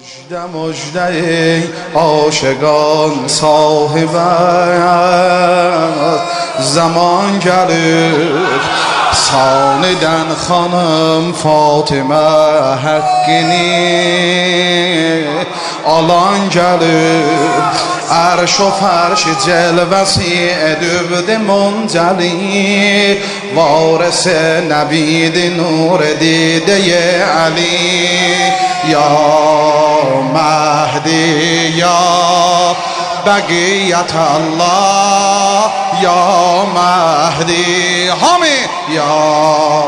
مژده مژده ای عاشقان صاحب زمان گرفت ساندن خانم فاطمه حقینی آلان گرفت عرش و فرش جلوسی ادوبد منجلی وارث نبید نور دیده علی یا مهدی یا بقیت الله یا مهدی همی یا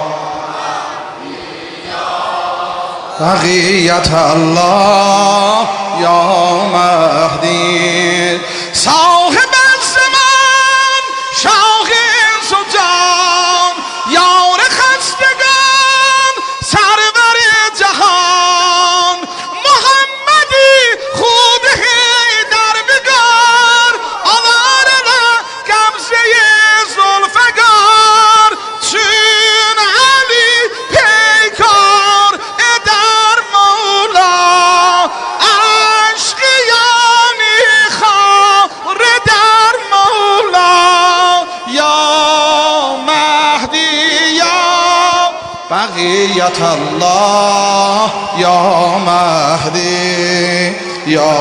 بقیت الله یا مهدی صاحب الزمان شاه سلطان یار خستگان سرور جهان محمدی خود در بگار آوارنا قبضه زلفگار چون علی پیکار در مولا عشقیانی خار در مولا یا مهدی یا بقیت الله یا مهدی یا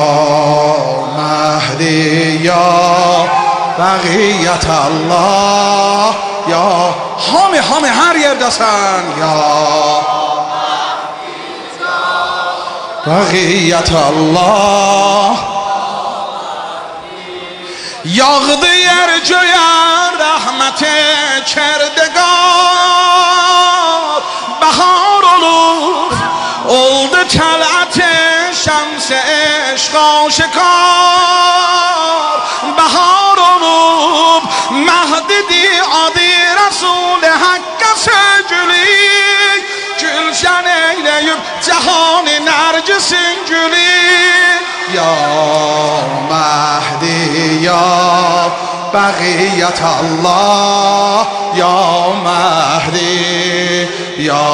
مهدی یا بقیت الله یا همه هر یردسن یا بقیت الله یاغد یرجویر رحمت کردگار بهار oldu طلعت شمس عشق آشکار بهار olub مهدی عادی رسول حق سجلی گülşen eyleyip cehan nergisin gülü ya Mehdi ya بقیت الله یا مهدی یا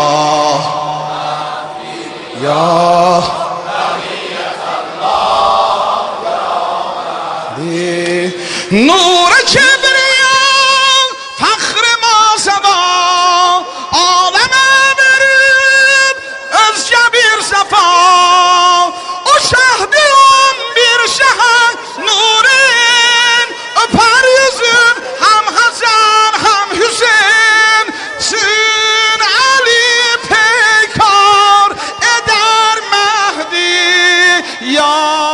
بقیت الله یا مهدی نور کبریا فخر ما سبا عالم برید از جبیر صفا او شهدی bir şehir nurin öper yüzün hem Hasan hem Hüseyin Sün Ali peykar eder Mehdi ya